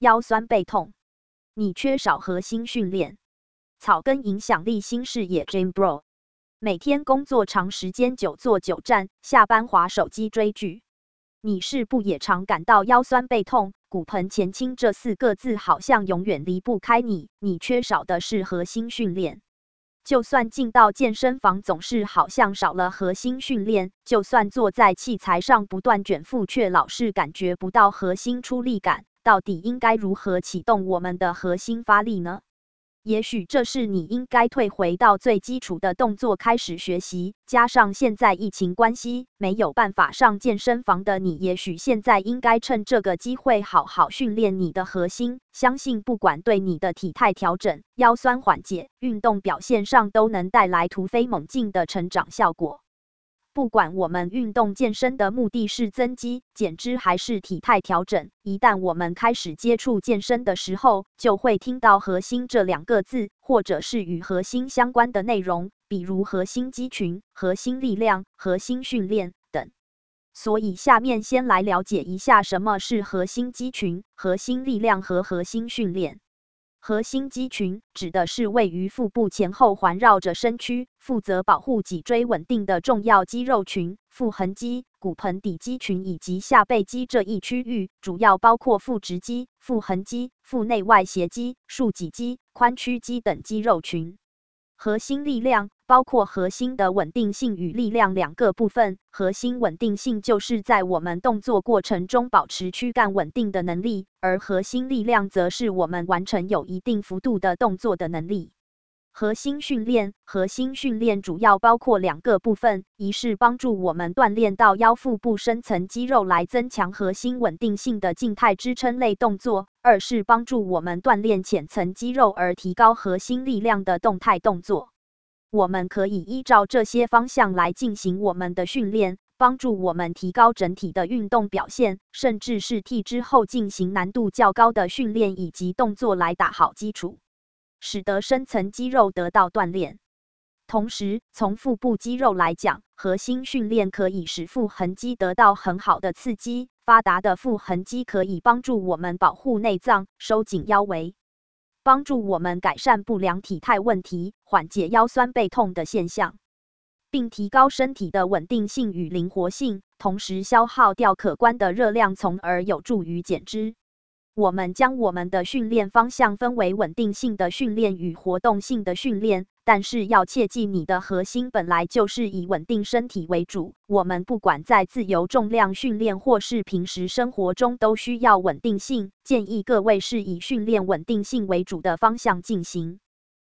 腰酸背痛，你缺少核心训练。草根影响力新视野 Jim Bro， 每天工作长时间久坐久站，下班滑手机追剧，你是不也常感到腰酸背痛、骨盆前倾这4个字好像永远离不开你？你缺少的是核心训练。就算进到健身房，总是好像少了核心训练；就算坐在器材上不断卷腹，却老是感觉不到核心出力感。到底应该如何启动我们的核心发力呢？也许这是你应该退回到最基础的动作开始学习。加上现在疫情关系，没有办法上健身房的你，也许现在应该趁这个机会好好训练你的核心。相信不管对你的体态调整、腰酸缓解、运动表现上都能带来突飞猛进的成长效果。不管我们运动健身的目的是增肌、减脂还是体态调整，一旦我们开始接触健身的时候，就会听到核心这2个字，或者是与核心相关的内容，比如核心肌群、核心力量、核心训练等。所以下面先来了解一下什么是核心肌群、核心力量和核心训练。核心肌群指的是位于腹部前后环绕着身躯，负责保护脊椎稳定的重要肌肉群。腹横肌、骨盆底肌群以及下背肌这一区域，主要包括腹直肌、腹横肌、腹内外斜肌、竖脊肌、髋屈肌等肌肉群。核心力量包括核心的稳定性与力量2个部分。核心稳定性就是在我们动作过程中保持躯干稳定的能力，而核心力量则是我们完成有一定幅度的动作的能力。核心训练主要包括2个部分，一是帮助我们锻炼到腰腹部深层肌肉来增强核心稳定性的静态支撑类动作，二是帮助我们锻炼浅层肌肉而提高核心力量的动态动作。我们可以依照这些方向来进行我们的训练，帮助我们提高整体的运动表现，甚至是替之后进行难度较高的训练以及动作来打好基础，使得深层肌肉得到锻炼。同时，从腹部肌肉来讲，核心训练可以使腹横肌得到很好的刺激。发达的腹横肌可以帮助我们保护内脏、收紧腰围，帮助我们改善不良体态问题，缓解腰酸背痛的现象，并提高身体的稳定性与灵活性，同时消耗掉可观的热量，从而有助于减脂。我们将我们的训练方向分为稳定性的训练与活动性的训练，但是要切记，你的核心本来就是以稳定身体为主。我们不管在自由重量训练或是平时生活中都需要稳定性，建议各位是以训练稳定性为主的方向进行。